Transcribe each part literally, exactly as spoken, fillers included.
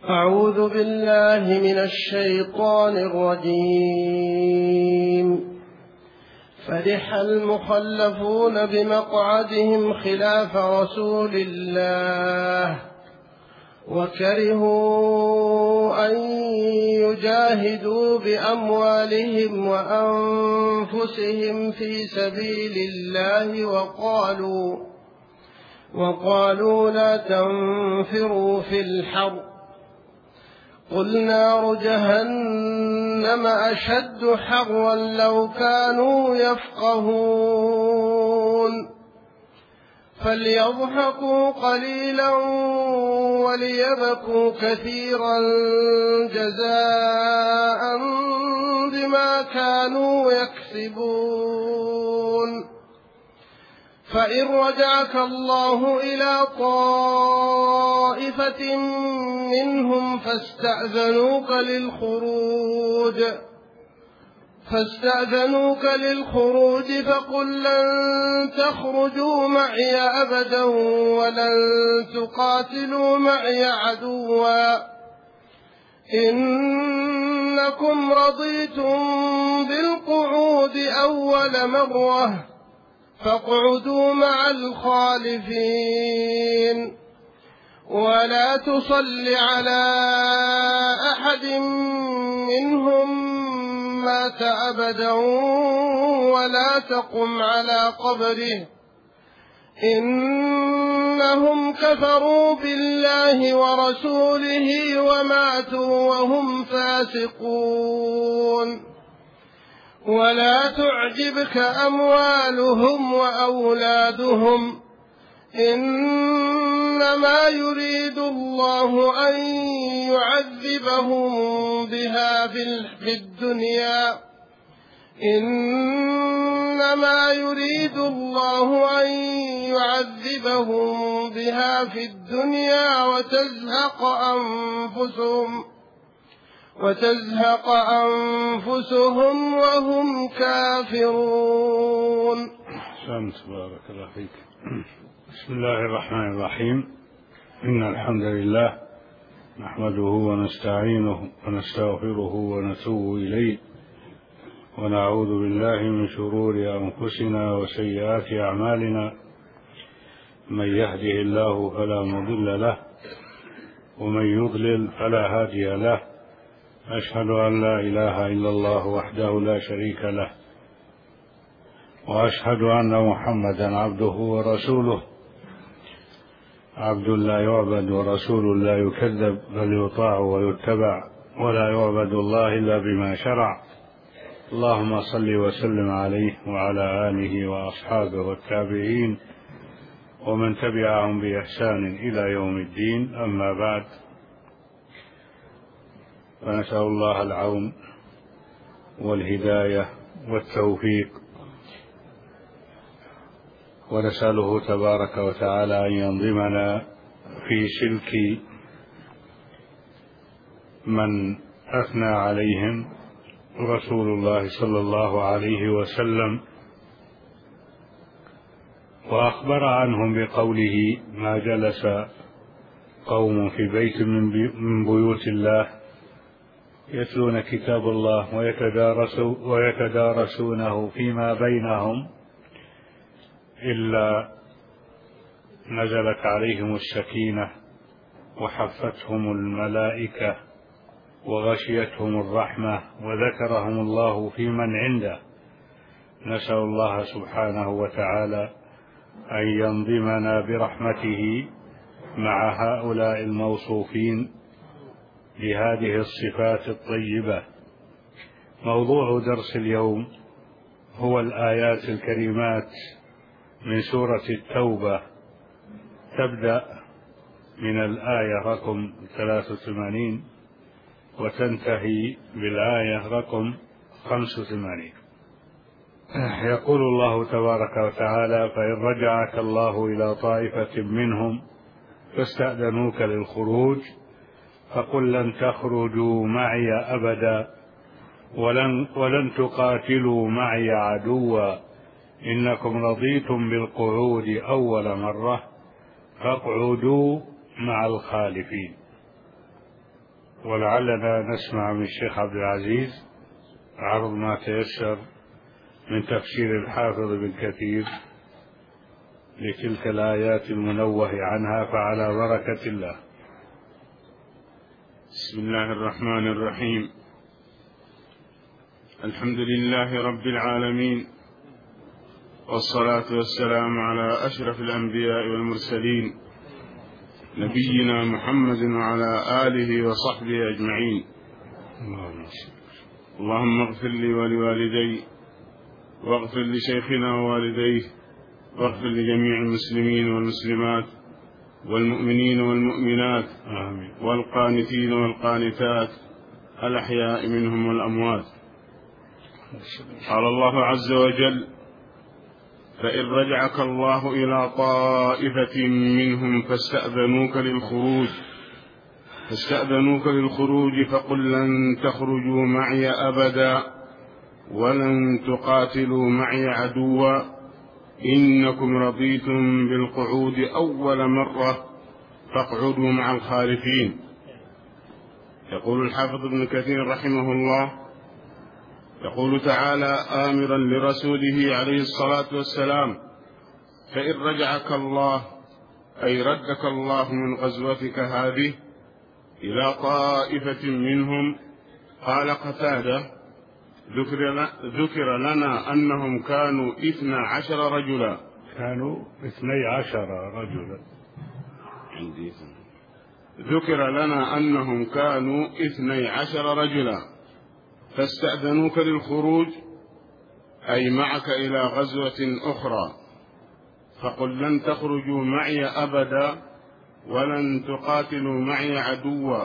أعوذ بالله من الشيطان الرجيم. فرح المخلفون بمقعدهم خلاف رسول الله وكرهوا أن يجاهدوا بأموالهم وأنفسهم في سبيل الله وقالوا وقالوا لا تنفروا في الحر قل نار جهنم أشد حرا لو كانوا يفقهون فليضحكوا قليلا وليبكوا كثيرا جزاء بما كانوا يكسبون. فإن رجعك الله إلى طائفة منهم فاستأذنوك للخروج فاستأذنوك للخروج فقل لن تخرجوا معي أبدا ولن تقاتلوا معي عدوا إنكم رضيتم بالقعود أول مرة فاقعدوا مع الخالفين ولا تصل على أحد منهم مات أبدا ولا تقم على قبره إنهم كفروا بالله ورسوله وماتوا وهم فاسقون. ولا تعجبك أموالهم وأولادهم إنما يريد الله أن يعذبهم بها في الدنيا إنما يريد الله أن يعذبهم بها في الدنيا وتزهق أنفسهم وتزهق أنفسهم وهم كافرون. سلام بارك الله فيك. بسم الله الرحمن الرحيم. إن الحمد لله نحمده ونستعينه ونستغفره ونتوب إليه ونعوذ بالله من شرور أنفسنا وسيئات أعمالنا من يهده الله فلا مضل له ومن يضلل فلا هادي له. أشهد أن لا إله إلا الله وحده لا شريك له وأشهد أن محمدا عبده ورسوله عبد لا يعبد ورسول لا يكذب بل يطاع ويتبع ولا يعبد الله إلا بما شرع. اللهم صل وسلم عليه وعلى آله وأصحابه والتابعين ومن تبعهم بإحسان إلى يوم الدين. أما بعد، فنسأل الله العون والهداية والتوفيق ونسأله تبارك وتعالى أن ينظمنا في سلك من أثنى عليهم رسول الله صلى الله عليه وسلم وأخبر عنهم بقوله: ما جلس قوم في بيت من بيوت الله يتلون كتاب الله ويتدارسونه فيما بينهم إلا نزلت عليهم السكينة وحفتهم الملائكة وغشيتهم الرحمة وذكرهم الله في من عنده. نسأل الله سبحانه وتعالى أن ينظمنا برحمته مع هؤلاء الموصوفين بهذه الصفات الطيبة. موضوع درس اليوم هو الآيات الكريمات من سورة التوبة، تبدأ من الآية رقم ثلاثة وثمانين وتنتهي بالآية رقم خمسة وثمانين. يقول الله تبارك وتعالى: فإن رجعك الله إلى طائفة منهم فاستأذنوك للخروج فقل لن تخرجوا معي أبدا ولن, ولن تقاتلوا معي عدوا إنكم رضيتم بالقعود أول مرة فاقعدوا مع الخالفين. ولعلنا نسمع من الشيخ عبد العزيز عرض ما تيسر من تفسير الحافظ ابن كثير لتلك الآيات المنوه عنها، فعلى بركة الله. بسم الله الرحمن الرحيم. الحمد لله رب العالمين، والصلاة والسلام على أشرف الأنبياء والمرسلين نبينا محمد وعلى آله وصحبه أجمعين. اللهم اغفر لي ولوالدي، واغفر لشيخنا ووالديه، واغفر لجميع المسلمين والمسلمات والمؤمنين والمؤمنات والقانتين والقانتات الأحياء منهم والأموات. قال الله عز وجل: فإن رجعك الله إلى طائفة منهم فاستأذنوك للخروج فاستأذنوك للخروج فقل لن تخرجوا معي أبدا ولن تقاتلوا معي عدوا إنكم رضيتم بالقعود أول مرة فاقعدوا مع الخالفين. يقول الحافظ ابن كثير رحمه الله، يقول تعالى آمرا لرسوله عليه الصلاة والسلام: فإن رجعك الله، أي ردك الله من غزوتك هذه إلى طائفة منهم. قال قتادة: ذكر, ذكر لنا أنهم كانوا اثنى عشر رجلا كانوا اثني عشر رجلا عندي ذكر لنا أنهم كانوا اثني عشر رجلا فاستأذنوك للخروج، أي معك إلى غزوة أخرى، فقل لن تخرجوا معي أبدا ولن تقاتلوا معي عدوا،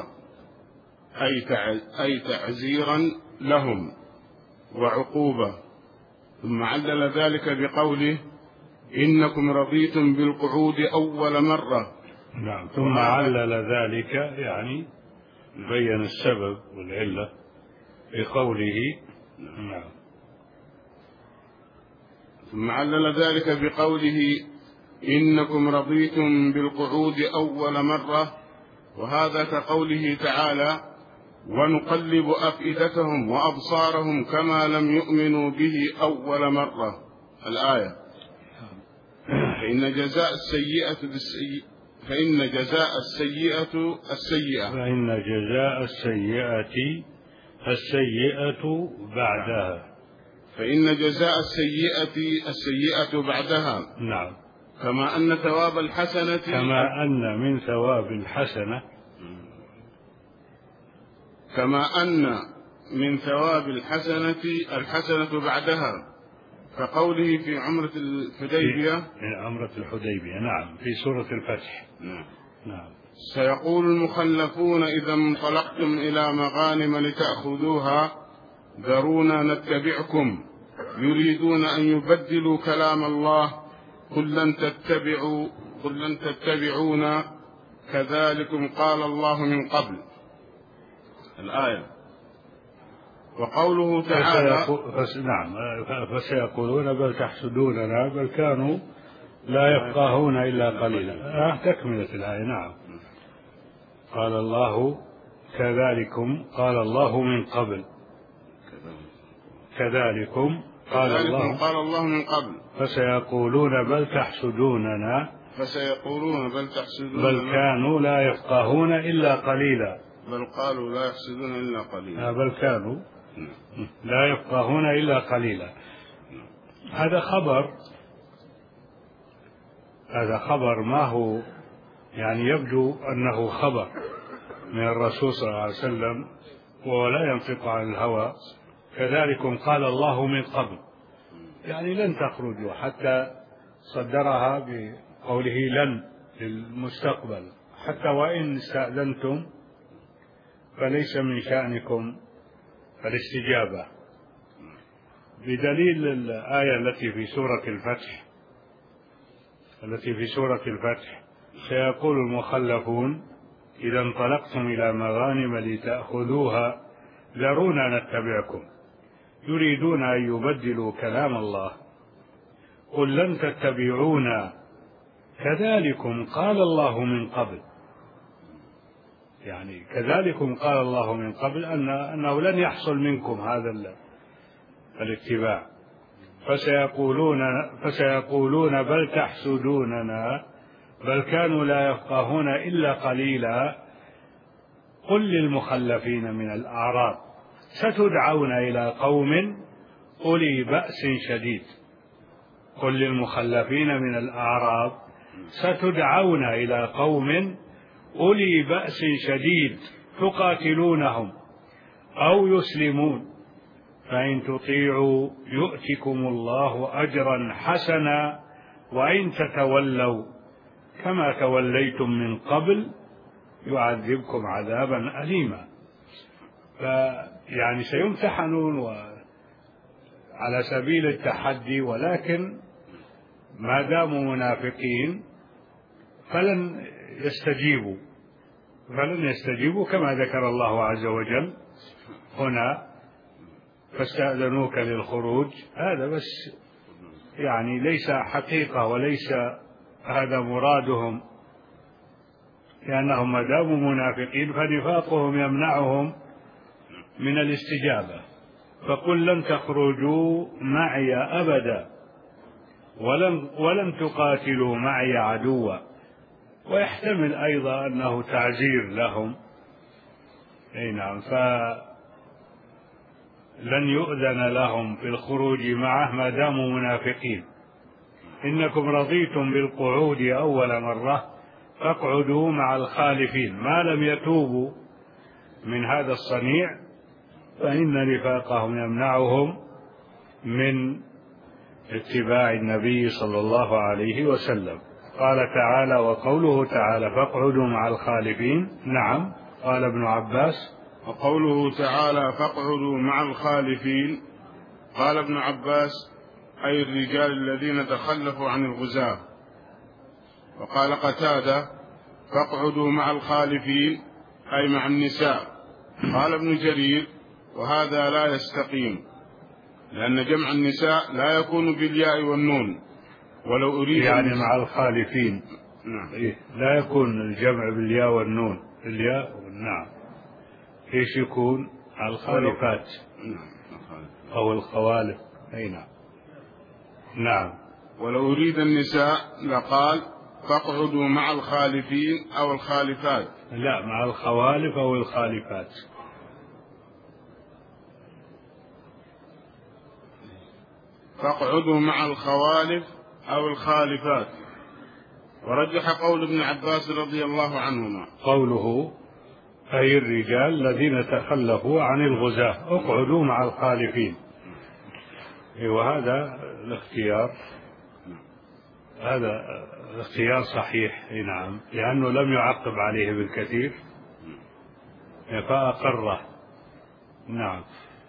أي تعزيرا لهم وعقوبة. ثم علل ذلك بقوله: إنكم رضيتم بالقعود أول مرة. نعم. ثم علل ذلك يعني بين السبب والعلة بقوله. نعم. ثم علل ذلك بقوله: إنكم رضيتم بالقعود أول مرة، وهذا كقوله تعالى: ونقلب أفئدتهم وأبصارهم كما لم يؤمنوا به أول مرة. الآية. فإن جزاء السيئة بالسيئة فإن جزاء السيئة السيئة فإن جزاء السيئة السيئة بعدها فإن جزاء السيئة السيئة بعدها. نعم. كما أن ثواب الحسنة كما أن من ثواب الحسنة كما أن من ثواب الحسنة الحسنة بعدها، كقوله في عمرة الحديبية في عمرة الحديبية. نعم. في سورة الفتح. نعم. نعم. سيقول المخلفون إذا انطلقتم إلى مغانم لتأخذوها ذرونا نتبعكم يريدون أن يبدلوا كلام الله قل لن تتبعوا قل لن تتبعونا كذلكم قال الله من قبل. الآية. وقوله تعالى: فسيقو... نعم فسيقولون بل تحسدوننا بل كانوا لا يفقهون إلا قليلا. آه تكملة الآية. نعم. قال الله كذلكم قال الله من قبل كذلكم قال الله قال الله من قبل فسيقولون بل تحسدوننا فسيقولون بل تحسدوننا بل كانوا لا يفقهون إلا قليلا بل قالوا لا يحسدون إلا قليلا. آه بل كانوا لا يفقهون إلا قليلا. هذا خبر هذا خبر ما هو يعني يبدو أنه خبر من الرسول صلى الله عليه وسلم وهو لا ينطق عن الهوى. كذلكم قال الله من قبل، يعني لن تخرجوا، حتى صدرها بقوله لن للمستقبل، حتى وإن استأذنتم فليس من شأنكم الاستجابة، بدليل الآية التي في سورة الفتح التي في سورة الفتح سيقول المخلفون إذا انطلقتم إلى مغانم لتأخذوها ذرونا نتبعكم يريدون أن يبدلوا كلام الله قل لن تتبعونا كذلكم قال الله من قبل. يعني كذلكم قال الله من قبل أن أنه لن يحصل منكم هذا الاتباع، فسيقولون فسيقولون بل تحسدوننا بل كانوا لا يفقهون إلا قليلا. قل للمخلفين من الأعراب ستدعون إلى قوم أولي بأس شديد. قل للمخلفين من الأعراب ستدعون إلى قوم أولي بأس شديد تقاتلونهم أو يسلمون فإن تطيعوا يؤتكم الله أجرا حسنا وإن تتولوا كما توليتم من قبل يعذبكم عذابا أليما. فيعني سيمتحنون على سبيل التحدي، ولكن ما داموا منافقين فلن يستجيبوا فلن يستجيبوا كما ذكر الله عز وجل هنا فاستأذنوك للخروج. هذا بس يعني ليس حقيقة وليس هذا مرادهم، لأنهم ما داموا منافقين فنفاقهم يمنعهم من الاستجابة. فقل لن تخرجوا معي أبدا ولن, ولن تقاتلوا معي عدوا. ويحتمل أيضا أنه تعزير لهم. أي نعم، فلن يؤذن لهم في الخروج معه ما داموا منافقين. إنكم رضيتم بالقعود أول مرة فاقعدوا مع الخالفين. ما لم يتوبوا من هذا الصنيع فإن نفاقهم يمنعهم من اتباع النبي صلى الله عليه وسلم. قال تعالى: وقوله تعالى فاقعدوا مع الخالفين. نعم، قال ابن عباس: وقوله تعالى فاقعدوا مع الخالفين، قال ابن عباس: أي الرجال الذين تخلفوا عن الغزاة. وقال قتادة: فاقعدوا مع الخالفين أي مع النساء. قال ابن جرير: وهذا لا يستقيم، لأن جمع النساء لا يكون بالياء والنون، ولو أريد يعني مع الخالفين. نعم. إيه؟ لا يكون الجمع بالياء والنون، الياء والنعم. ايش يكون؟ الخالفات أو الخوالف. أي نعم. نعم. ولو أريد النساء لقال فاقعدوا مع الخالفين أو الخالفات. لا، مع الخوالف أو الخالفات. فاقعدوا مع الخوالف أو الخالفات. ورجح قول ابن عباس رضي الله عنهما قوله: أي الرجال الذين تخلفوا عن الغزاة اقعدوا مع الخالفين. وهذا الاختيار هذا اختيار صحيح. نعم، لأنه لم يعقب عليه بالكثير فأقره. نعم.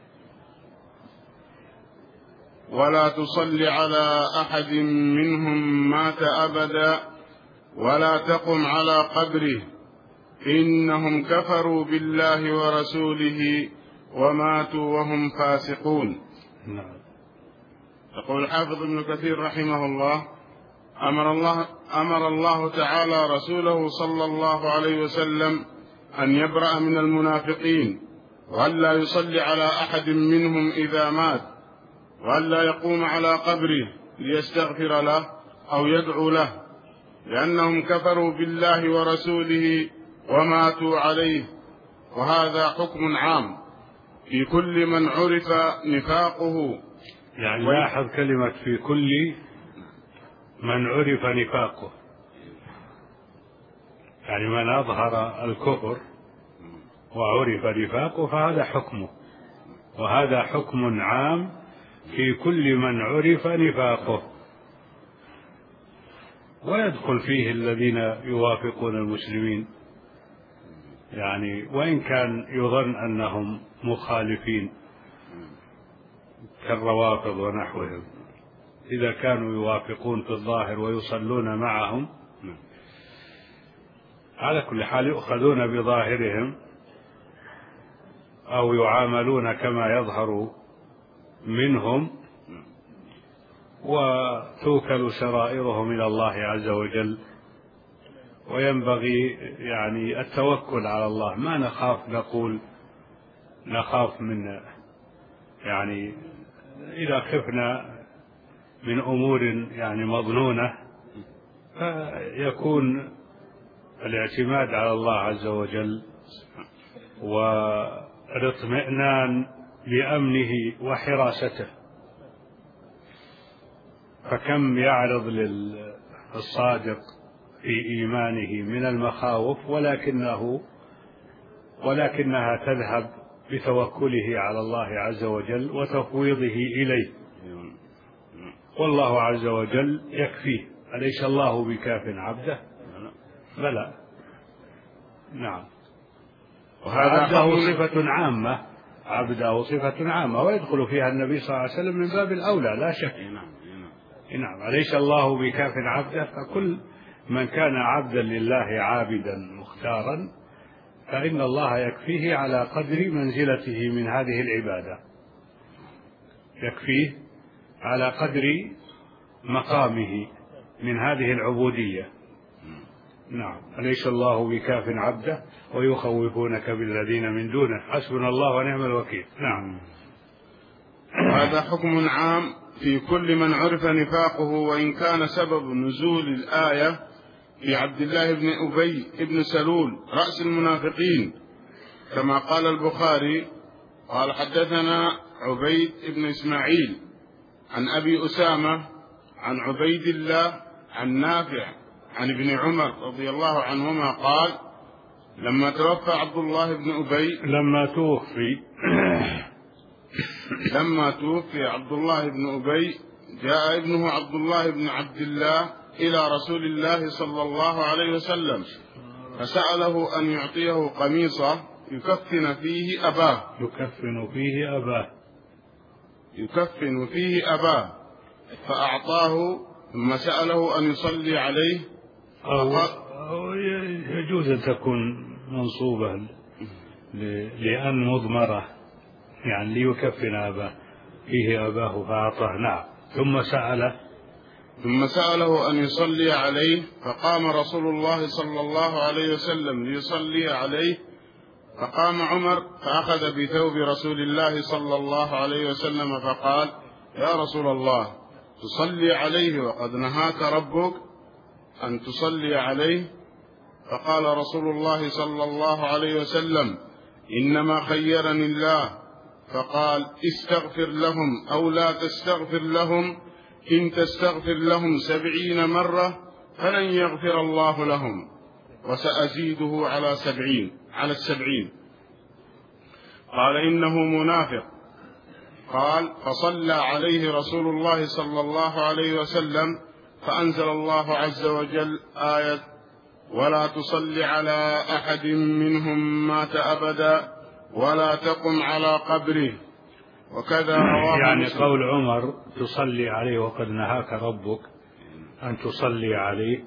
ولا تصل على أحد منهم مات أبدا ولا تقم على قبره إنهم كفروا بالله ورسوله وماتوا وهم فاسقون. نعم. يقول الحافظ ابن كثير رحمه الله: أمر الله, أمر الله تعالى رسوله صلى الله عليه وسلم أن يبرأ من المنافقين، وأن لا يصلي على أحد منهم إذا مات، وأن لا يقوم على قبره ليستغفر له أو يدعو له، لأنهم كفروا بالله ورسوله وماتوا عليه. وهذا حكم عام في كل من عرف نفاقه. يعني لاحظ كلمة في كل من عرف نفاقه، يعني من أظهر الكفر وعرف نفاقه فهذا حكمه، وهذا حكم عام في كل من عرف نفاقه، ويدخل فيه الذين يوافقون المسلمين، يعني وإن كان يظن أنهم مخالفين كالروافض ونحوهم، إذا كانوا يوافقون في الظاهر ويصلون معهم على كل حال يؤخذون بظاهرهم أو يعاملون كما يظهر منهم، وتوكل سرائرهم إلى الله عز وجل، وينبغي يعني التوكل على الله. ما نخاف نقول نخاف من يعني إذا خفنا من أمور يعني مظنونة فيكون الاعتماد على الله عز وجل والاطمئنان بأمنه وحراسته. فكم يعرض للصادق في إيمانه من المخاوف ولكنه ولكنها تذهب بتوكله على الله عز وجل وتفويضه إليه، والله عز وجل يكفيه. أليس الله بكاف عبده؟ بلى. نعم. وعبده صفة عامة، عبده صفة عامة ويدخل فيها النبي صلى الله عليه وسلم من باب الأولى لا شك. نعم. أليس الله بكاف عبده؟ فكل من كان عبدا لله عابدا مختارا فإن الله يكفيه على قدر منزلته من هذه العبادة، يكفيه على قدر مقامه من هذه العبودية. نعم. أليس الله بكاف عبده ويخوفونك بالذين من دونه حسبنا الله ونعم الوكيل. نعم. هذا حكم عام في كل من عرف نفاقه، وإن كان سبب نزول الآية في عبد الله بن أبي بن سلول رأس المنافقين، كما قال البخاري قال حدثنا عبيد بن إسماعيل عن أبي أسامة عن عبيد الله عن نافع عن ابن عمر رضي الله عنهما قال لما توفى عبد الله بن أبي لما توفي لما توفي عبد الله بن أبي جاء ابنه عبد الله بن عبد الله إلى رسول الله صلى الله عليه وسلم فسأله أن يعطيه قميصا يكفن فيه أباه يكفن فيه أباه يكفن فيه أباه فأعطاه، ثم سأله أن يصلي عليه. أو, أو يجوز أن تكون منصوبة لأن مضمرة يعني ليكفن أباه فيه أباه فأعطاه. نعم. ثم سأله ثم سأله أن يصلي عليه، فقام رسول الله صلى الله عليه وسلم ليصلي عليه، فقام عمر فأخذ بثوب رسول الله صلى الله عليه وسلم فقال يا رسول الله تصلي عليه وقد نهاك ربك أن تصلي عليه؟ فقال رسول الله صلى الله عليه وسلم إنما خيرني الله، فقال استغفر لهم أو لا تستغفر لهم، إن تستغفر لهم سبعين مرة فلن يغفر الله لهم وسأزيده على سبعين على السبعين. قال إنه منافق. قال فصلى عليه رسول الله صلى الله عليه وسلم فأنزل الله عز وجل آية ولا تصلي على أحد منهم مات أبدا ولا تقم على قبره. وكذا يعني قول عمر تصلي عليه وقد نهاك ربك أن تصلي عليه،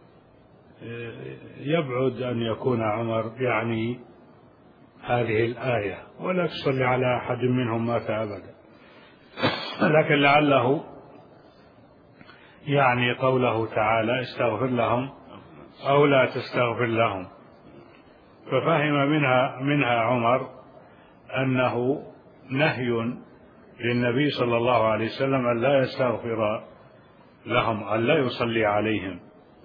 يبعد أن يكون عمر يعني هذه الآية ولا تصلي على أحد منهم مات أبدا، لكن لعله يعني قوله تعالى استغفر لهم أو لا تستغفر لهم، ففهم منها منها عمر أنه نهي للنبي صلى الله عليه وسلم أن لا يستغفر لهم، أن لا يصلي عليهم،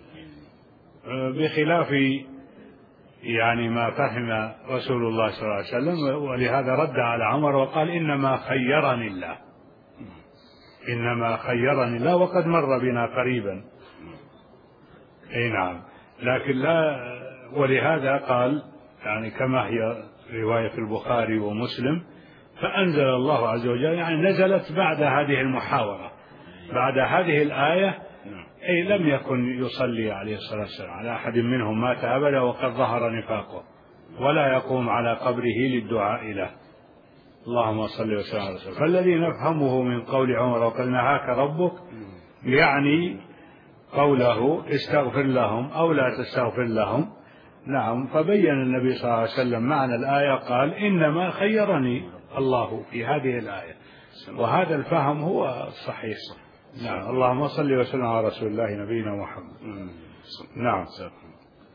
بخلاف يعني ما فهم رسول الله صلى الله عليه وسلم. ولهذا رد على عمر وقال إنما خيرني الله، إنما خيرني الله، وقد مر بنا قريبا. أي نعم. لكن لا، ولهذا قال يعني كما هي رواية في البخاري ومسلم فأنزل الله عز وجل، يعني نزلت بعد هذه المحاورة، بعد هذه الآية، أي لم يكن يصلي عليه الصلاة والسلام على أحد منهم مات أبدا وقد ظهر نفاقه، ولا يقوم على قبره للدعاء له. اللهم صل وسلم على رسوله. فالذي نفهمه من قول عمر وقد نهاك ربك يعني قوله استغفر لهم أو لا تستغفر لهم. نعم. فبين النبي صلى الله عليه وسلم معنى الآية، قال إنما خيرني الله في هذه الآية، وهذا الفهم هو الصحيح. نعم. اللهم صل وسلم على رسول الله نبينا محمد. نعم.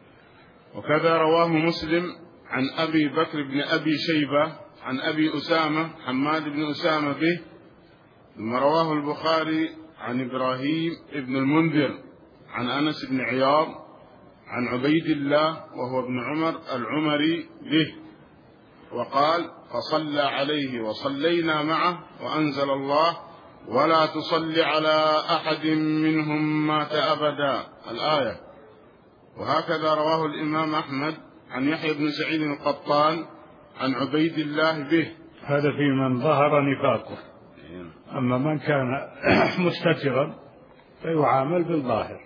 وكذا رواه مسلم عن أبي بكر بن أبي شيبة عن أبي أسامة حماد بن أسامة به. ثم رواه البخاري عن إبراهيم بن المنذر عن أنس بن عياض عن عبيد الله وهو ابن عمر العمري به، وقال: فصلى عليه وصلينا معه وأنزل الله: ولا تصل على أحد منهم مات أبدا، الآية. وهكذا رواه الإمام أحمد عن يحيى بن سعيد القطان عن عبيد الله به. هذا في من ظهر نفاقه، أما من كان مستترا فيعامل بالظاهر.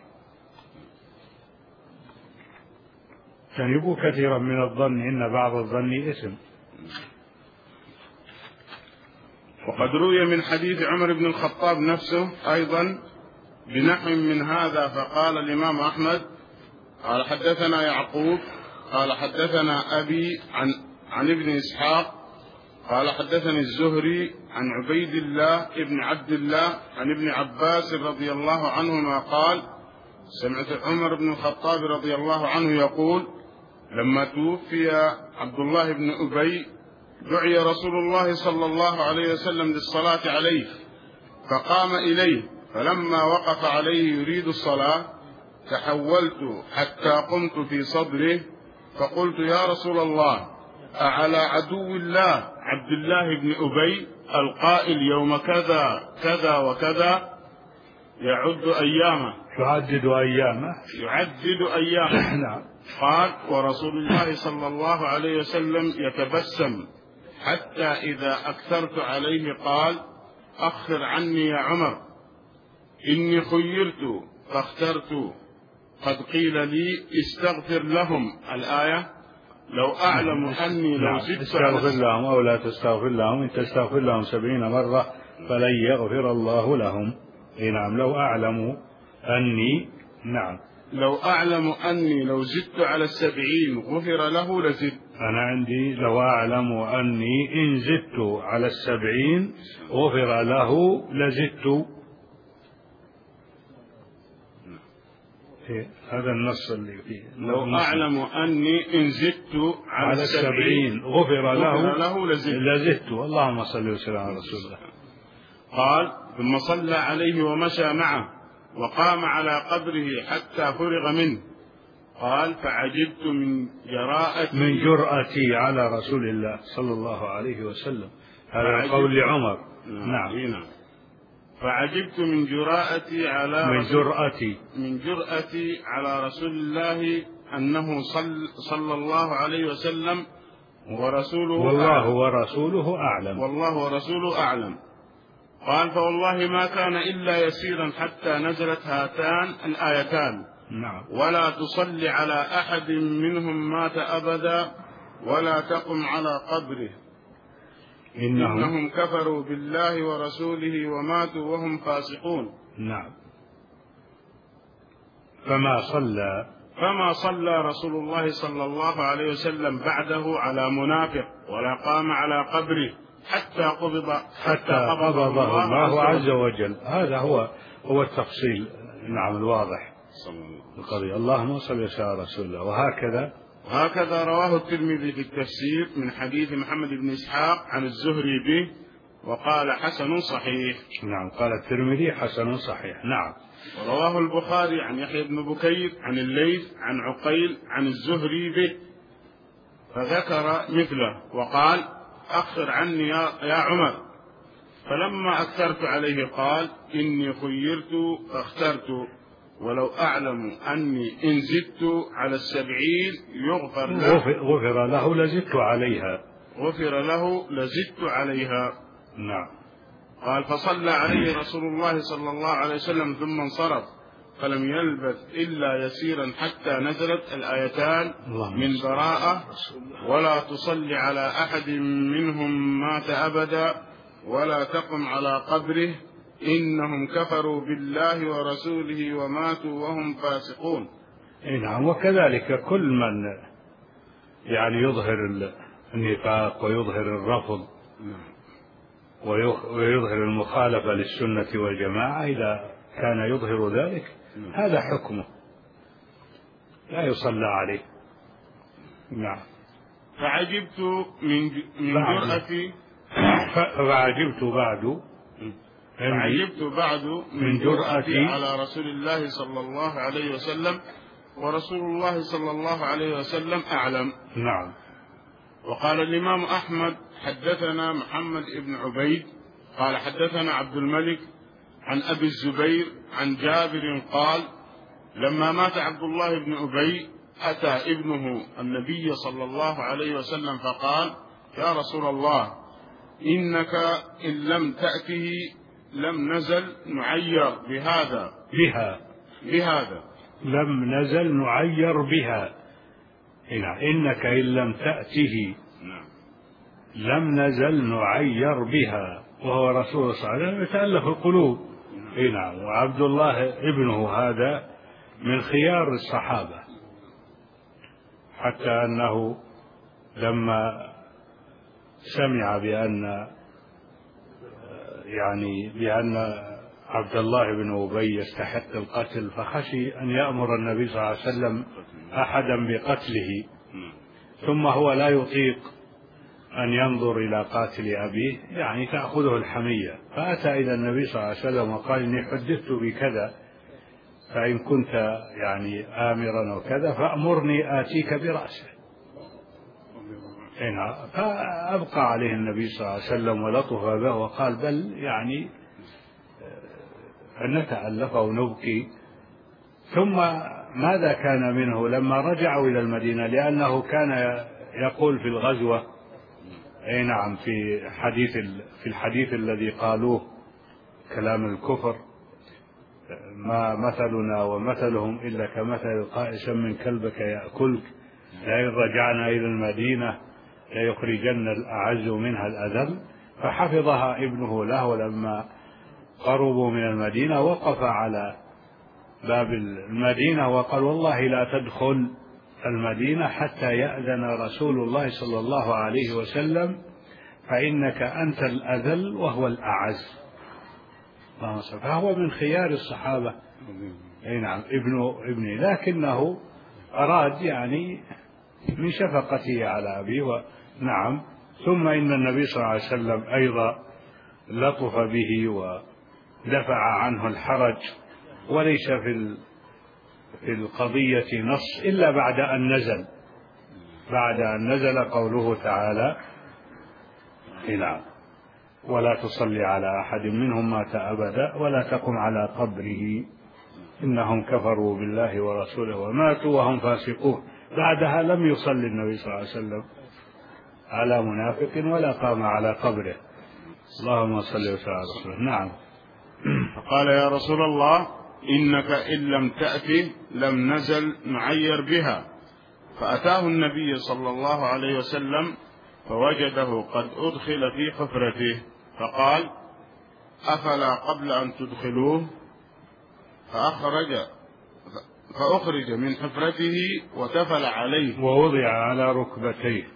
جنبوا كثيرا من الظن إن بعض الظن إثم. وقد روي من حديث عمر بن الخطاب نفسه أيضا بنحو من هذا، فقال الإمام أحمد: قال حدثنا يعقوب قال حدثنا أبي عن عن ابن إسحاق قال حدثني الزهري عن عبيد الله ابن عبد الله عن ابن عباس رضي الله عنهما قال: سمعت عمر بن الخطاب رضي الله عنه يقول: لما توفي عبد الله بن أبي دعي رسول الله صلى الله عليه وسلم للصلاة عليه، فقام إليه، فلما وقف عليه يريد الصلاة تحولت حتى قمت في صدره، فقلت: يا رسول الله، أعلى عدو الله عبد الله بن أبي القائل يوم كذا كذا وكذا يعد أيامه يعدد أيامه يعدد أيامه نعم. قال: ورسول الله صلى الله عليه وسلم يتبسم، حتى إذا أكثرت عليه قال: أخر عني يا عمر، إني خيرت فاخترت، قد قيل لي استغفر لهم، الآية. لو أعلم أني لو زدت استغفر لهم أو لا تستغفر لهم، إن تستغفر لهم سبعين مرة فلن يغفر الله لهم. نعم. لو أعلم أني نعم لو أعلم أني لو زدت على السبعين غفر له لزدت. أنا عندي لو أعلم أني إن زدت على السبعين غفر له لزدت. هذا النص اللي فيه. لو النص. أعلم أني إن زدت على, على السبعين غفر له, له لزدت. لزدت. اللهم صل وسلم على رسول الله. قال: ثم صلى عليه ومشى معه وقام على قبره حتى فرغ منه. قال: فعجبت من جراءتي من جرأتي على رسول الله صلى الله عليه وسلم. هذا قول لعمر. نعم. نعم. فعجبت من جراءتي على من جرأتي من جرأتي على رسول الله أنه صل صلى الله عليه وسلم ورسوله والله أعلم. ورسوله أعلم والله ورسوله أعلم. قال: فوالله ما كان إلا يسيرا حتى نزلت هاتان الآيتان. نعم. ولا تصل على أحد منهم مات أبدا ولا تقم على قبره إنهم, إنهم كفروا بالله ورسوله وماتوا وهم فاسقون. نعم. فما صلى فما صلى رسول الله صلى الله عليه وسلم بعده على منافق ولا قام على قبره حتى قبض حتى قبضه الله, الله عز وجل. هذا هو هو التفصيل. نعم. الواضح القضية. اللهم صل وسلم على رسول الله. وهكذا وهكذا رواه الترمذي في التفسير من حديث محمد بن إسحاق عن الزهري به، وقال: حسن صحيح. نعم. قال الترمذي: حسن صحيح. نعم. ورواه البخاري عن يحيى بن بكير عن الليث عن عقيل عن الزهري به، فذكر مثله وقال: أخر عني يا عمر، فلما أكثرت عليه قال: إني خيرت فاخترت، ولو أعلم أني إن زدت على السبعين يغفر له غفر له لزدت عليها غفر له لزدت عليها. نعم. قال: فصلى عليه رسول الله صلى الله عليه وسلم ثم انصرف، فلم يلبث إلا يسيرا حتى نزلت الآيتان من براءة: ولا تصل على أحد منهم مات أبدا ولا تقم على قبره إنهم كفروا بالله ورسوله وماتوا وهم فاسقون. نعم. وكذلك كل من يعني يظهر النفاق ويظهر الرفض ويظهر المخالفة للسنة والجماعة، إذا كان يظهر ذلك هذا حكمه، لا يصلى عليه. نعم. فعجبت من من جرأتي فعجبت بعد فعجبت بعد من جرأتي على رسول الله صلى الله عليه وسلم، ورسول الله صلى الله عليه وسلم أعلم. نعم. وقال الإمام أحمد: حدثنا محمد بن عبيد قال حدثنا عبد الملك عن أبي الزبير عن جابر قال: لما مات عبد الله بن أبي أتى ابنه النبي صلى الله عليه وسلم فقال: يا رسول الله، إنك إن لم تأته لم نزل نعير بهذا بها بهذا لم نزل نعير بها. إنك إن لم تأته لم نزل نعير بها، وهو رسول صلى الله عليه وسلم يتألف القلوب. نعم. وعبد الله ابنه هذا من خيار الصحابة، حتى أنه لما سمع بأن يعني بأن عبد الله بن أبي يستحق القتل فخشي أن يأمر النبي صلى الله عليه وسلم أحدا بقتله، ثم هو لا يطيق أن ينظر إلى قاتل أبيه، يعني تأخذه الحمية، فأتى إلى النبي صلى الله عليه وسلم وقال: إني حدثت بكذا، فإن كنت يعني آمرا وكذا فأمرني آتيك برأسه. هنا فأبقى عليه النبي صلى الله عليه وسلم ولطف به وقال: بل يعني أن نتألف أو نبكي. ثم ماذا كان منه لما رجعوا إلى المدينة؟ لأنه كان يقول في الغزوة، أي نعم، في حديث في الحديث الذي قالوه كلام الكفر: ما مثلنا ومثلهم إلا كمثل القائس من كلبك يأكلك، لئن رجعنا إلى المدينة ليخرجن الأعز منها الأذل. فحفظها ابنه له، ولما قربوا من المدينة وقف على باب المدينة وقال: والله لا تدخل المدينة حتى يأذن رسول الله صلى الله عليه وسلم، فإنك أنت الأذل وهو الأعز. فهو من خيار الصحابة. أي نعم، ابن ابني، لكنه أراد يعني من شفقته على أبيه. نعم. ثم إن النبي صلى الله عليه وسلم أيضا لطف به ودفع عنه الحرج، وليس في في القضية نص إلا بعد أن نزل بعد أن نزل قوله تعالى: نعم، ولا تصلي على أحد منهم مات أبدا ولا تقم على قبره إنهم كفروا بالله ورسوله وماتوا وهم فاسقون. بعدها لم يصلي النبي صلى الله عليه وسلم على منافق ولا قام على قبره. اللهم صل وسلم على رسوله. نعم. فقال: يا رسول الله، إنك إن لم تأتي لم نزل نعير بها. فأتاه النبي صلى الله عليه وسلم فوجده قد أدخل في حفرته، فقال: أفلا قبل أن تدخلوه؟ فأخرج فأخرج من حفرته وتفل عليه ووضع على ركبتيه.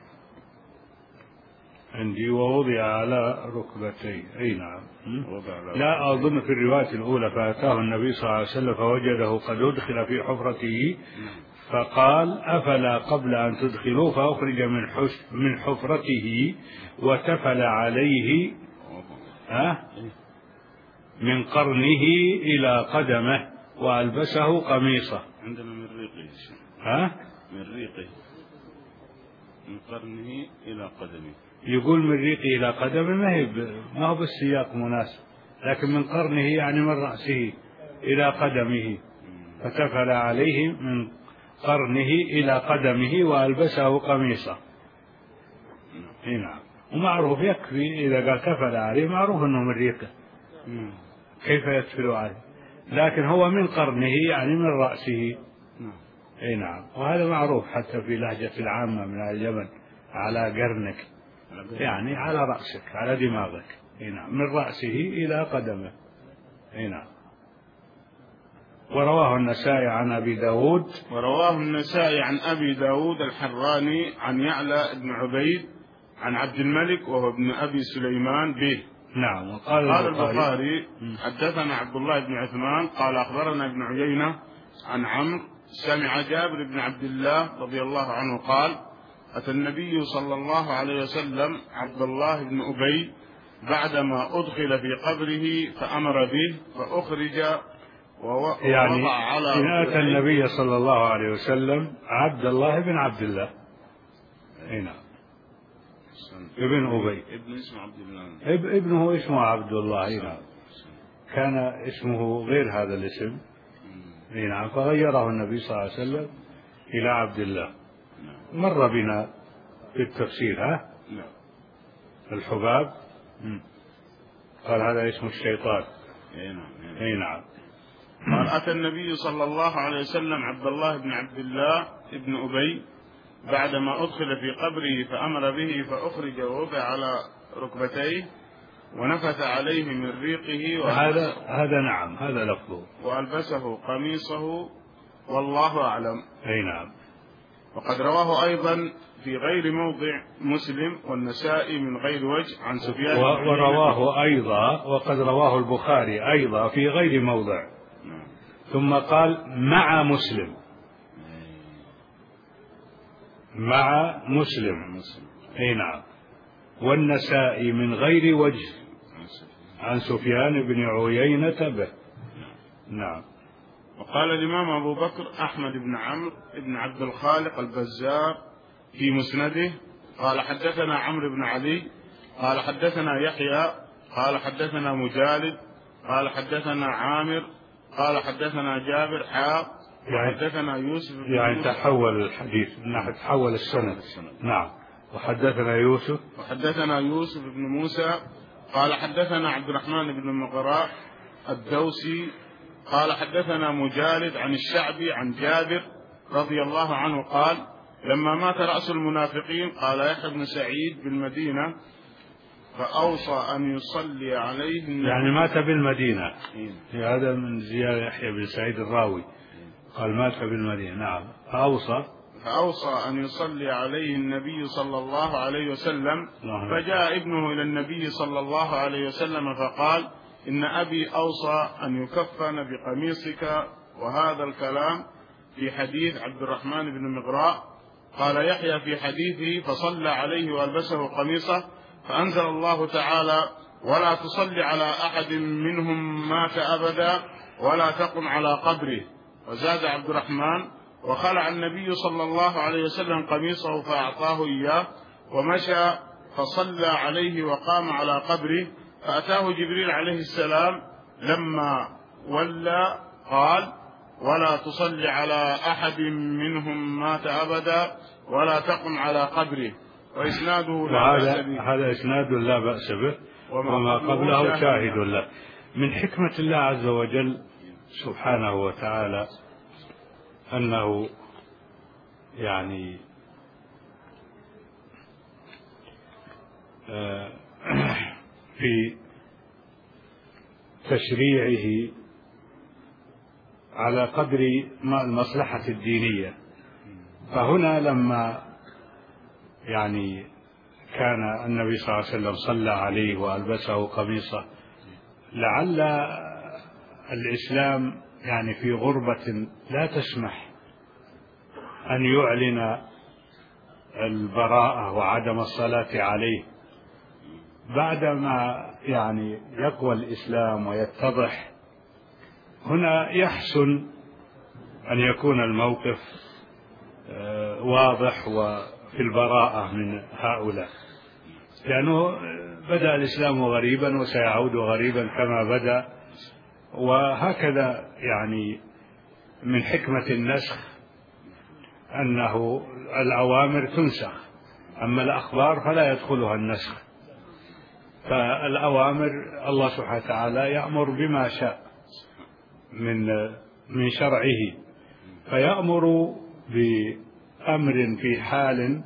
عندي ووضع على ركبتيه. أي نعم. لا أظن في الرواية الأولى: فأتاه النبي صلى الله عليه وسلم فوجده قد أدخل في حفرته فقال: أفلا قبل أن تدخلوه؟ فأخرج من من حفرته وتفل عليه من قرنه إلى قدمه وألبسه قميصه. عندنا من ريقه ها؟ من ريقه من قرنه إلى قدمه. يقول من ريقه إلى قدمه، ما هي ما هو بالسياق مناسب، لكن من قرنه يعني من رأسه إلى قدمه، فتفل عليه من قرنه إلى قدمه وألبسه قميصه. نعم. ومعروف يكفي إذا قال تفل عليه، معروف أنه من ريقه، كيف يتفل عليه؟ لكن هو من قرنه يعني من رأسه. اي نعم. وهذا معروف حتى في لهجة العامة من اليمن: على قرنك، يعني على رأسك، على دماغك. اي نعم، من رأسه إلى قدمه. اي نعم. ورواه النسائي عن أبي داود ورواه النسائي عن أبي داود الحراني عن يعلى بن عبيد عن عبد الملك وهو ابن أبي سليمان به. نعم. وقال قال البخاري: حدثنا عبد الله بن عثمان قال أخبرنا ابن عيينة عن عمرو سمع جابر بن عبد الله رضي الله عنه قال: أتى النبي صلى الله عليه وسلم عبد الله بن أبي بعدما أدخل في قبره فأمر به فأخرج ووضع يعني على إن أتى النبي صلى الله عليه وسلم عبد الله بن عبد الله. هنا ابن أبي ابن اسمه عبد الله، اب ابنه اسمه عبد الله. هنا كان اسمه غير هذا الاسم، هنا فغيره النبي صلى الله عليه وسلم إلى عبد الله. مر بنا في التفسير ها الحباب قال هذا اسم الشيطان. اي نعم. قال: أتى النبي صلى الله عليه وسلم عبد الله بن عبد الله ابن أبي بعدما أدخل في قبره فأمر به فأخرج ووضع على ركبتيه ونفث عليه من ريقه هذا هذا نعم هذا لفظه وألبسه قميصه والله أعلم. اي نعم. وقد رواه أيضا في غير موضع مسلم والنسائي من غير وجه عن سفيان، ورواه أيضا وقد رواه البخاري أيضا في غير موضع، ثم قال مع مسلم، مع مسلم. اي نعم. والنسائي من غير وجه عن سفيان بن عيينة به. نعم. وقال الإمام أبو بكر أحمد بن عمرو بن عبد الخالق البزار في مسنده قال: حدثنا عمرو بن علي قال حدثنا يحيى قال حدثنا مجالد قال حدثنا عامر قال حدثنا جابر حاء وحدثنا يوسف بن يعني تحول الحديث، نعم تحول السند. نعم. وحدثنا يوسف وحدثنا يوسف بن موسى قال حدثنا عبد الرحمن بن المقراء الدوسي قال حدثنا مجالد عن الشعبي عن جابر رضي الله عنه قال: لما مات رأس المنافقين قال يحيى بن سعيد بالمدينة فأوصى أن يصلي عليه النبي. يعني مات بالمدينة. هذا من زيادة يحيى بن سعيد الراوي، قال مات بالمدينة. نعم. فأوصى فأوصى أن يصلي عليه النبي صلى الله عليه وسلم. فجاء ابنه إلى النبي صلى الله عليه وسلم فقال: إن أبي أوصى أن يكفن بقميصك. وهذا الكلام في حديث عبد الرحمن بن مغراء. قال يحيى في حديثه: فصلى عليه وألبسه قميصه، فأنزل الله تعالى: ولا تصلي على أحد منهم مات أبدا ولا تقم على قبره. وزاد عبد الرحمن: وخلع النبي صلى الله عليه وسلم قميصه فأعطاه إياه ومشى فصلى عليه وقام على قبره، فأتاه جبريل عليه السلام لما ولى قال: ولا تصلي على أحد منهم مات أبدا ولا تقم على قبره. وإسناده لا بأس به. هذا إسناد لا بأس به وما قبله شاهد له. من حكمة الله عز وجل سبحانه وتعالى أنه يعني في تشريعه على قدر المصلحة الدينية. فهنا لما يعني كان النبي صلى الله عليه وسلم صلى عليه وألبسه قميصه، لعل الإسلام يعني في غربة لا تسمح أن يعلن البراءة وعدم الصلاة عليه. بعدما يعني يقوى الإسلام ويتضح، هنا يحسن أن يكون الموقف واضح وفي البراءة من هؤلاء، لأنه بدأ الإسلام غريبا وسيعود غريبا كما بدأ. وهكذا يعني من حكمة النسخ أنه الأوامر تنسخ، أما الأخبار فلا يدخلها النسخ. فالأوامر الله سبحانه وتعالى يأمر بما شاء من من شرعه، فيأمر بأمر في حال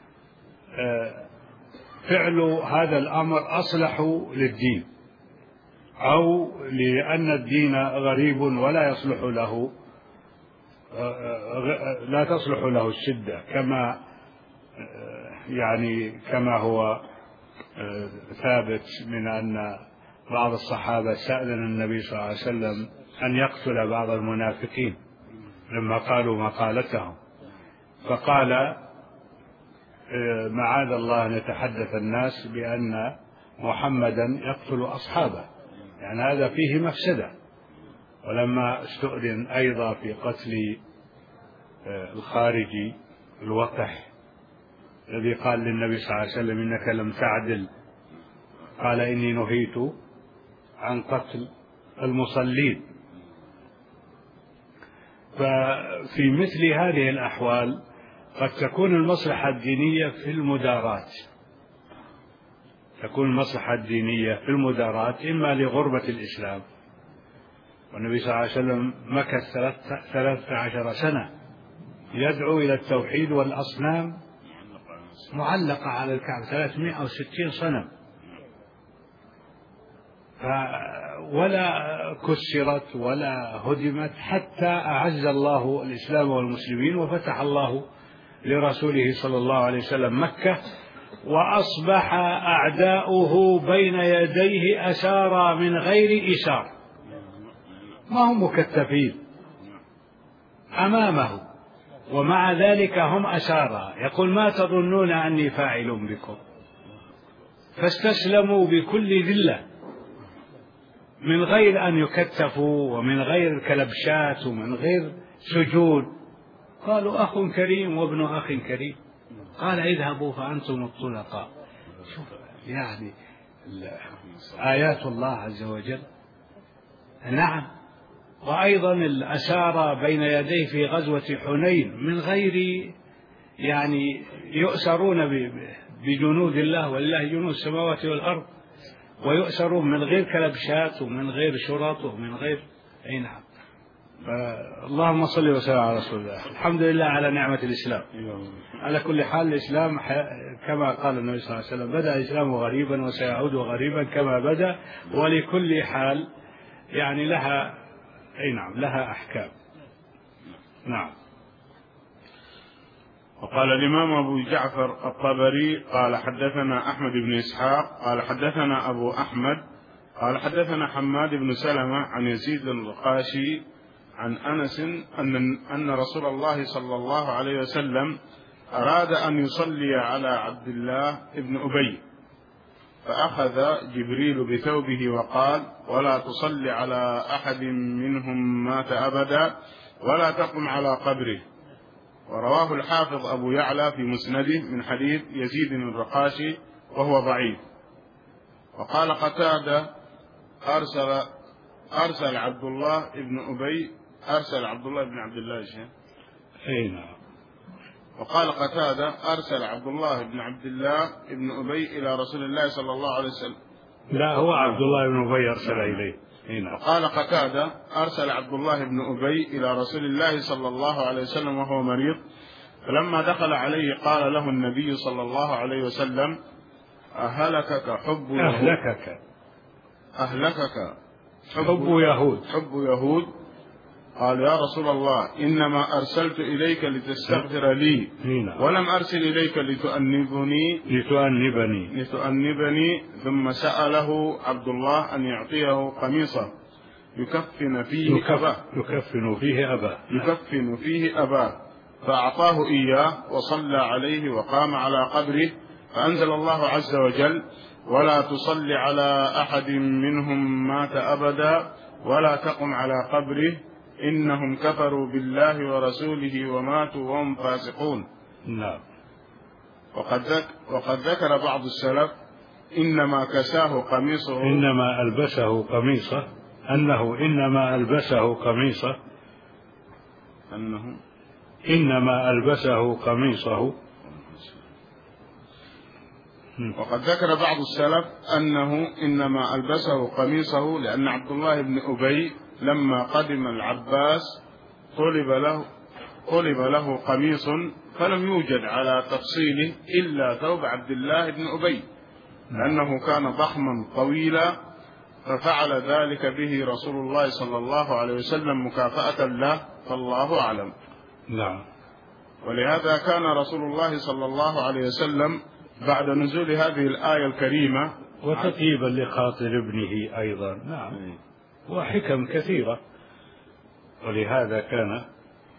فعل هذا الأمر أصلح للدين، أو لأن الدين غريب ولا يصلح له لا تصلح له الشدة، كما يعني كما هو ثابت من أن بعض الصحابة سأل النبي صلى الله عليه وسلم أن يقتل بعض المنافقين، لما قالوا مقالتهم، فقال معاذ الله أن يتحدث الناس بأن محمدا يقتل أصحابه، يعني هذا فيه مفسدة. ولما استؤذن أيضا في قتل الخارجي الوقح الذي قال للنبي صلى الله عليه وسلم إنك لم تعدل، قال إني نهيت عن قتل المصلين. ففي مثل هذه الأحوال قد تكون المصلحة الدينية في المداراة، تكون المصلحة الدينية في المداراة إما لغربة الإسلام، والنبي صلى الله عليه وسلم مكث ثلاثة عشر سنة يدعو إلى التوحيد والأصنام معلقة على الكعبة ثلاثمائة وستين صنم، ولا كسرت ولا هدمت حتى أعز الله الإسلام والمسلمين وفتح الله لرسوله صلى الله عليه وسلم مكة، وأصبح أعداؤه بين يديه أسارى من غير إسار، ما هم مكتفين أمامه، ومع ذلك هم أسارى. يقول ما تظنون أني فاعل بكم، فاستسلموا بكل ذلة من غير أن يكتفوا ومن غير كلبشات ومن غير سجود. قالوا أخ كريم وابن أخ كريم، قال اذهبوا فأنتم الطلقاء. شوف يعني آيات الله عز وجل. نعم. وأيضا الأسارى بين يديه في غزوة حنين من غير يعني يؤسرون بجنود الله، ولله جنود السماوات والأرض، ويؤسرون من غير كلبشات ومن غير شرط ومن غير أي. نعم. اللهم صل وسلم على رسول الله. الحمد لله على نعمة الإسلام. على كل حال الإسلام كما قال النبي صلى الله عليه وسلم بدأ الإسلام غريبا وسيعود غريبا كما بدأ، ولكل حال يعني لها أي نعم لها أحكام. نعم. وقال الإمام أبو جعفر الطبري قال حدثنا أحمد بن إسحاق قال حدثنا أبو أحمد قال حدثنا حماد بن سلمة عن يزيد الرقاشي عن أنس أن أن رسول الله صلى الله عليه وسلم أراد أن يصلي على عبد الله بن أبي، فأخذ جبريل بثوبه وقال ولا تصلي على أحد منهم مات أبدا ولا تقم على قبره. ورواه الحافظ أبو يعلى في مسنده من حديث يزيد الرقاشي وهو ضعيف. وقال قتادة أرسل أرسل عبد الله بن أبي أرسل عبد الله بن عبد الله شيء. وقال قتادة أرسل عبد الله بن عبد الله بن أبي إلى رسول الله صلى الله عليه وسلم. لا هو عبد الله بن أبي أرسل إليه. وقال قتادة أرسل عبد الله بن أبي إلى رسول الله صلى الله عليه وسلم وهو مريض، فلما دخل عليه قال له النبي صلى الله عليه وسلم أهلكك حب أهلكك أهلكك حب, حب يهود حب يهود قال يا رسول الله إنما أرسلت إليك لتستغفر لي ولم أرسل إليك لتؤنبني لتؤنبني لتؤنبني ثم سأله عبد الله أن يعطيه قميصه يكفن فيه يكف أباه يكفن فيه أباه يكفن فيه أباه فأعطاه إياه وصلى عليه وقام على قبره، فأنزل الله عز وجل ولا تصل على أحد منهم مات أبدا ولا تقم على قبره إنهم كفروا بالله ورسوله وماتوا وهم فاسقون. نعم. وقد ذكر, وقد ذكر بعض السلف إنما كساه قميصه إنما ألبسه قميصه أنه إنما ألبسه قميصه أنه إنما ألبسه قميصه. وقد ذكر بعض السلف أنه إنما ألبسه قميصه لأن عبد الله بن أبي لما قدم العباس طلب له طلب له قميص فلم يوجد على تفصيله إلا ثوب عبد الله بن أبي لأنه كان ضخما طويلا، ففعل ذلك به رسول الله صلى الله عليه وسلم مكافأة له، فالله أعلم. نعم. ولهذا كان رسول الله صلى الله عليه وسلم بعد نزول هذه الآية الكريمة وتطيبا لخاطر ابنه أيضا. نعم. وحكم كثيرة، ولهذا كان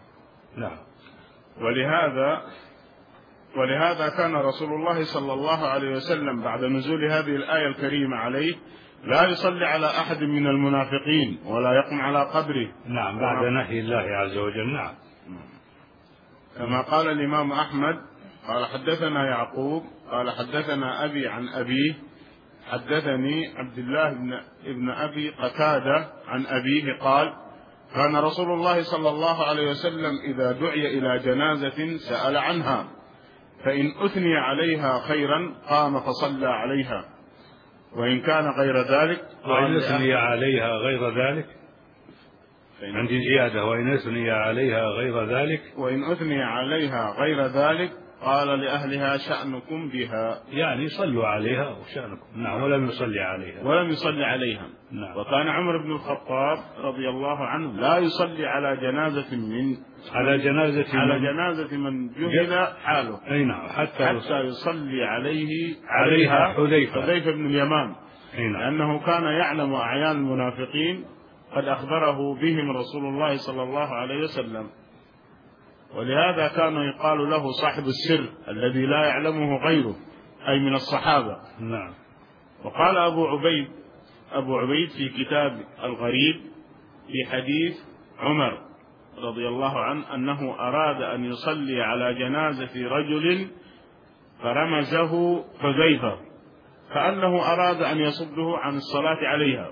نعم. ولهذا ولهذا كان رسول الله صلى الله عليه وسلم بعد نزول هذه الآية الكريمة عليه لا يصلي على أحد من المنافقين ولا يقم على قبره. نعم، بعد نهي الله عز وجل. نعم. كما قال الإمام أحمد قال حدثنا يعقوب قال حدثنا أبي عن أبيه حدثني عبد الله بن أبي قتادة عن أبيه قال كان رسول الله صلى الله عليه وسلم إذا دعي إلى جنازة سأل عنها فإن أثني عليها خيرا قام فصلى عليها وإن كان غير ذلك وإن أثني عليها غير ذلك عندي زيادة وإن أثني عليها غير ذلك وإن أثني عليها غير ذلك قال لأهلها شأنكم بها، يعني صلوا عليها وشأنكم. نعم. ولم يصلي عليها ولم يصلي عليها. نعم. وكان عمر بن الخطاب رضي الله عنه لا يصلي على جنازة من على جنازة على من جنازة من جهل حاله. أي نعم. حتى, حتى يصلي عليه عليها حذيفة حذيفة بن اليمان، نعم. لأنه كان يعلم أعيان المنافقين قد أخبره بهم رسول الله صلى الله عليه وسلم، ولهذا كان يقال له صاحب السر الذي لا يعلمه غيره، أي من الصحابة. نعم. وقال أبو عبيد أبو عبيد في كتاب الغريب في حديث عمر رضي الله عنه أنه أراد أن يصلي على جنازة رجل فرمزه حذيفة كأنه أراد أن يصده عن الصلاة عليها،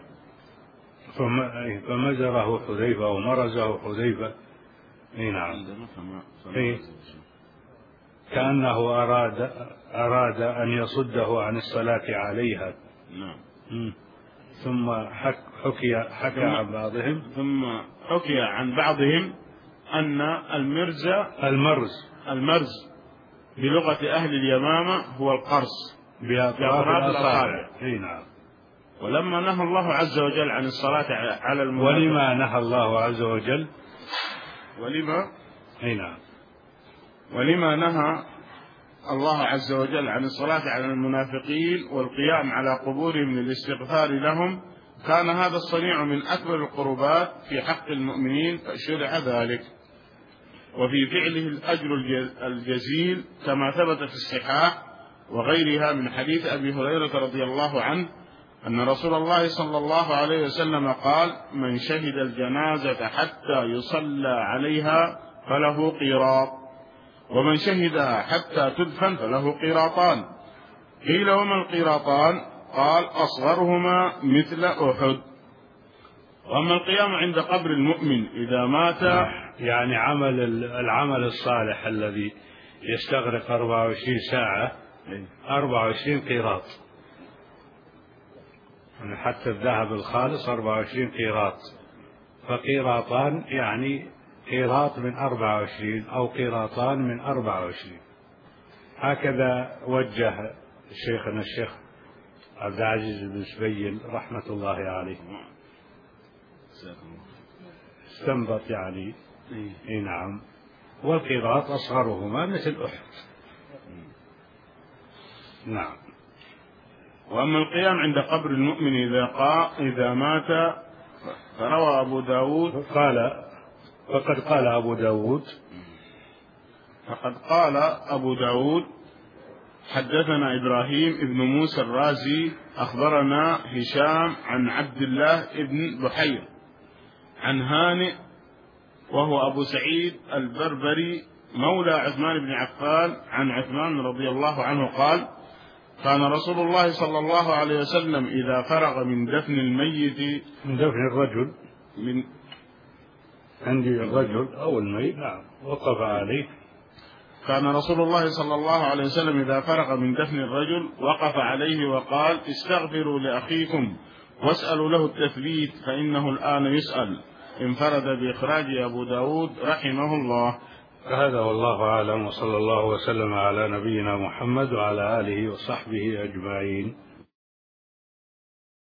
فمزره حذيفة ومرزه حذيفة. اي نعم. إيه؟ كأنه أراد أراد أن يصده عن الصلاة عليها. نعم. ثم حكي حكى عن بعضهم ثم حكي عن بعضهم أن المرز المرز المرز بلغة أهل اليمامة هو القرص بأطراف الأصابع. اي نعم. ولما نهى الله عز وجل عن الصلاة على المنافق ولما نهى الله عز وجل ولما اي نعم ولما نهى الله عز وجل عن الصلاة على المنافقين والقيام على قبورهم للاستغفار لهم كان هذا الصنيع من أكبر القربات في حق المؤمنين فشرع ذلك، وفي فعله الأجر الجزيل كما ثبت في الصحاح وغيرها من حديث أبي هريرة رضي الله عنه أن رسول الله صلى الله عليه وسلم قال من شهد الجنازة حتى يصلى عليها فله قيراط ومن شهدها حتى تدفن فله قيراطان. قيل وما القيراطان؟ قال أصغرهما مثل أحد. وأما القيام عند قبر المؤمن إذا مات يعني عمل العمل الصالح الذي يستغرق أربعة وعشرين ساعة أربعة وعشرين قيراط، يعني حتى الذهب الخالص أربعة وعشرين قيراط، فقيراطان يعني قيراط من أربعة وعشرين أو قيراطان من أربعة وعشرين. هكذا وجه شيخنا الشيخ عبد العزيز بن سبيل رحمة الله عليه، استنبط يعني. اي نعم. والقيراط أصغرهما مثل أحد. نعم. وأما القيام عند قبر المؤمن إذا قا إذا مات فروى أبو داود قال فقد قال أبو داود فقد قال أبو داود حدثنا إبراهيم ابن موسى الرازي أخبرنا هشام عن عبد الله ابن بحير عن هانئ وهو أبو سعيد البربري مولى عثمان بن عفان عن عثمان رضي الله عنه قال كان رسول الله صلى الله عليه وسلم إذا فرغ من دفن الميت من دفن الرجل من عندي الرجل أو الميت نعم وقف عليه. كان رسول الله صلى الله عليه وسلم إذا فرغ من دفن الرجل وقف عليه وقال استغفروا لأخيكم واسألوا له التثبيت فإنه الآن يسأل. انفرد بإخراج أبو داود رحمه الله. هذا والله أعلم، وصلى الله وسلم على نبينا محمد وعلى آله وصحبه أجمعين.